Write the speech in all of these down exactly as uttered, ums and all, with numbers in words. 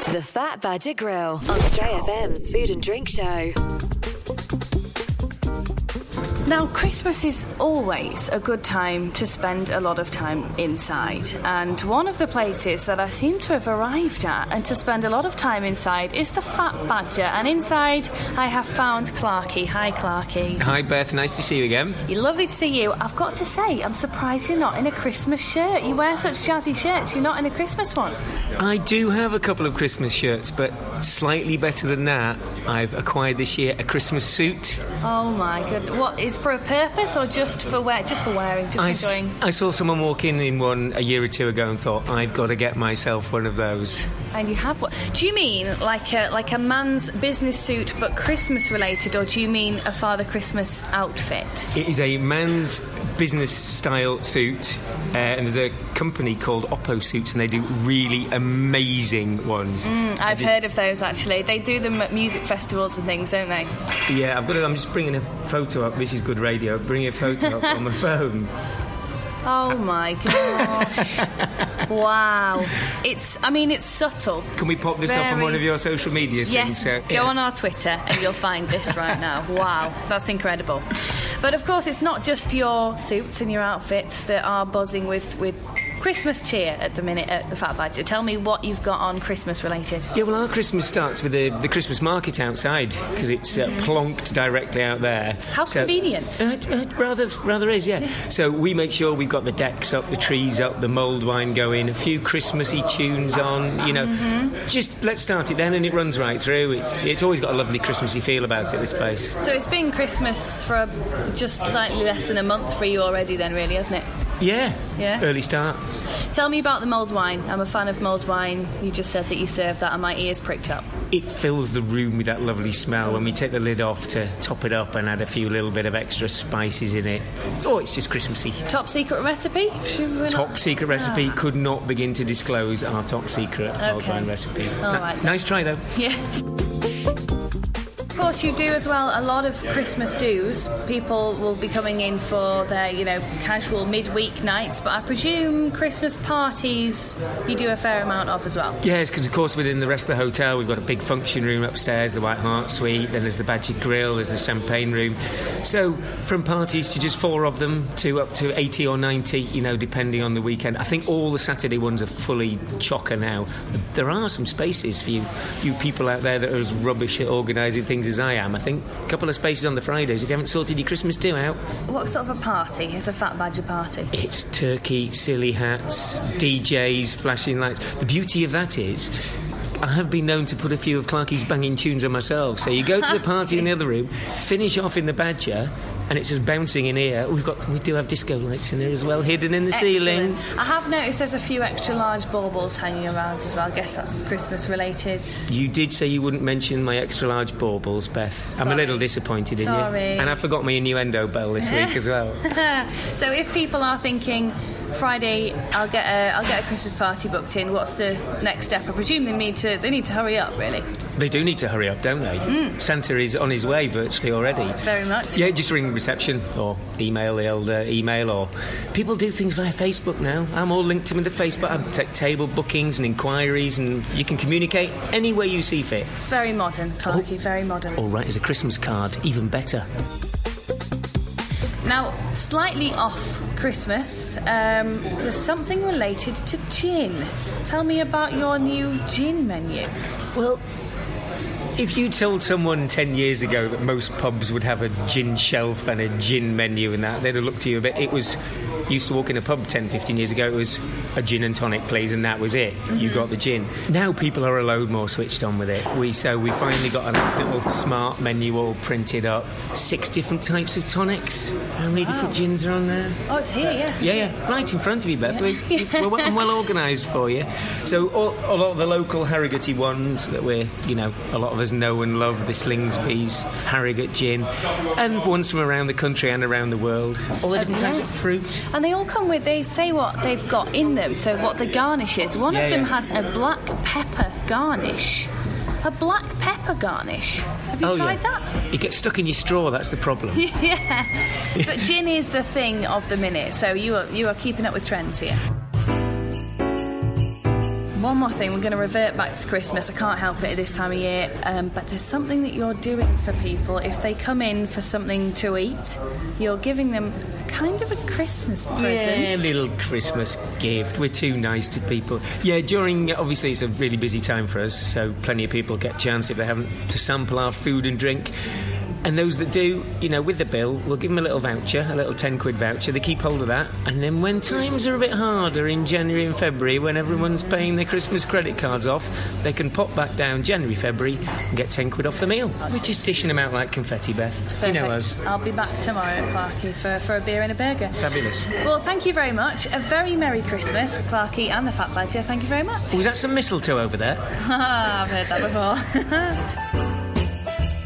The Fat Badger Grill on Stray F M's Food and Drink Show. Now, Christmas is always a good time to spend a lot of time inside, and one of the places that I seem to have arrived at and to spend a lot of time inside is the Fat Badger, and inside I have found Clarky. Hi, Clarky. Hi, Beth. Nice to see you again. You're lovely to see you. I've got to say, I'm surprised you're not in a Christmas shirt. You wear such jazzy shirts. You're not in a Christmas one. I do have a couple of Christmas shirts, but slightly better than that, I've acquired this year a Christmas suit. Oh, my goodness. What, is for a purpose or just for wear? Just for wearing, just for I, enjoying? s- I saw someone walk in in one a year or two ago and thought, I've got to get myself one of those. And you have one. Do you mean like a like a man's business suit but Christmas related, or do you mean a Father Christmas outfit? It is a man's business style suit, uh, and there's a company called Oppo Suits, and they do really amazing ones. Mm, I've just, heard of those actually. They do them at music festivals and things, don't they? Yeah, I've got. To, I'm just bringing a photo up. This is good radio. Bringing a photo up on my phone. Oh my gosh. Wow. It's, I mean, it's subtle. Can we pop this Very... up on one of your social media things? Yes, So, go yeah. on our Twitter and you'll find this right now. Wow, that's incredible. But of course, it's not just your suits and your outfits that are buzzing with, with Christmas cheer at the minute at the Fat Badger. Tell me what you've got on Christmas related. Yeah, well, our Christmas starts with the, the Christmas market outside, because it's uh, Mm-hmm. plonked directly out there. How So- convenient. Uh, uh, rather, rather is, yeah. Yeah. So we make sure we've got the decks up, the trees up, the mulled wine going, a few Christmassy tunes on, you know. Mm-hmm. Just let's start it then, and it runs right through. It's it's always got a lovely Christmassy feel about it, this place. So it's been Christmas for a, just slightly less than a month for you already then, really, hasn't it? Yeah, Yeah. early start. Tell me about the mulled wine. I'm a fan of mulled wine. You just said that you served that and my ears pricked up. It fills the room with that lovely smell when we take the lid off to top it up and add a few little bit of extra spices in it. Oh, it's just Christmassy. Top secret recipe? Should we not- Top secret recipe. Ah. Could not begin to disclose our top secret mulled Okay. wine recipe. All N- right. Nice try, though. Yeah. Of course, you do as well a lot of Christmas do's. People will be coming in for their, you know, casual midweek nights, but I presume Christmas parties you do a fair amount of as well. Yes, because of course within the rest of the hotel we've got a big function room upstairs, the White Hart Suite, then there's the Badger Grill, there's the Champagne Room. So from parties to just four of them to up to eighty or ninety, you know, depending on the weekend. I think all the Saturday ones are fully chocker now. There are some spaces for you, you people out there that are as rubbish at organising things as I am. I think a couple of spaces on the Fridays if you haven't sorted your Christmas do out. What sort of a party is a Fat Badger party? It's turkey, silly hats, D Js, flashing lights. The beauty of that is I have been known to put a few of Clarky's banging tunes on myself. So you go to the party in the other room, finish off in the Badger, and it's just bouncing in here. We've got, we do have disco lights in there as well, hidden in the ceiling. Excellent. I have noticed there's a few extra large baubles hanging around as well. I guess that's Christmas related. You did say you wouldn't mention my extra large baubles, Beth. I'm a Sorry. little disappointed in Sorry. you. And I forgot my innuendo bell this week as well. So if people are thinking Friday, I'll get a I'll get a Christmas party booked in, what's the next step? I presume they need to they need to hurry up, really. They do need to hurry up, don't they? Mm. Santa is on his way virtually already. Very much. Yeah, just ring reception or email the old uh, email, or people do things via Facebook now. I'm all linked to them with the Facebook. I take table bookings and inquiries, and you can communicate any way you see fit. It's very modern, Clarky, Oh. very modern. All right, as a Christmas card, even better. Now, slightly off Christmas, um, there's something related to gin. Tell me about your new gin menu. Well, if you told someone ten years ago that most pubs would have a gin shelf and a gin menu and that, they'd have looked to you a bit. It was, used to walk in a pub ten, fifteen years ago, it was a gin and tonic, please, and that was it. Mm-hmm. You got the gin. Now people are a load more switched on with it. We So we finally got a nice little smart menu all printed up. Six different types of tonics. How many Wow. different gins are on there? Oh, it's here, yes. Yeah, yeah, right in front of you, Beth. Yeah. We, we're, I'm well organised for you. So all, a lot of the local Harrogate ones that we're, you know, a lot of us know and love, the Slingsby's Harrogate gin, and ones from around the country and around the world. All the different yeah. types of fruit. And they all come with, they say what they've got in them, so what the garnish is. One Yeah, of them yeah. has a black pepper garnish. A black pepper garnish. Have you oh, tried yeah. that? It gets stuck in your straw, that's the problem. Yeah. But gin is the thing of the minute, so you are you are keeping up with trends here. one more thing. We're going to revert back to Christmas. I can't help it at this time of year, um, but there's something that you're doing for people. If they come in for something to eat, you're giving them kind of a Christmas present. Yeah, a little Christmas gift. We're too nice to people. Yeah, during, obviously it's a really busy time for us, so plenty of people get a chance, if they haven't, to sample our food and drink. And those that do, you know, with the bill, we'll give them a little voucher, a little ten quid voucher. They keep hold of that. And then when times are a bit harder in January and February, when everyone's paying their Christmas credit cards off, they can pop back down January, February and get ten quid off the meal. We're just dishing them out like confetti, Beth. Perfect. You know us. I'll be back tomorrow, Clarky, for, for a beer and a burger. Fabulous. Well, thank you very much. A very Merry Christmas, Clarky and the Fat Badger. Thank you very much. Was that some mistletoe over there? I've heard that before.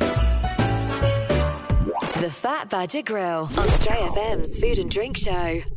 The Fat Badger Grill on Stray F M's Food and Drink Show.